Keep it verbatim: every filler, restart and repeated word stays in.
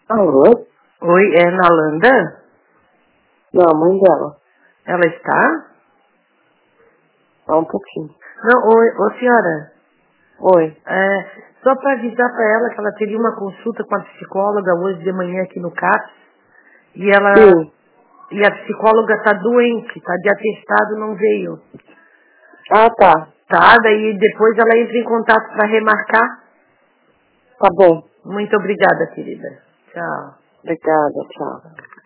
Alô? Oi, é Nalanda? Não, a mãe dela. Ela está? Só um pouquinho. Não, oi, ô senhora. Oi. É, só para avisar para ela que ela teria uma consulta com a psicóloga hoje de manhã aqui no C A P. E ela. Sim. E a psicóloga está doente, está de atestado, não veio. Ah, tá. Tá, daí depois ela entra em contato para remarcar. Tá bom. Muito obrigada, querida. Tchau. Obrigada, tchau.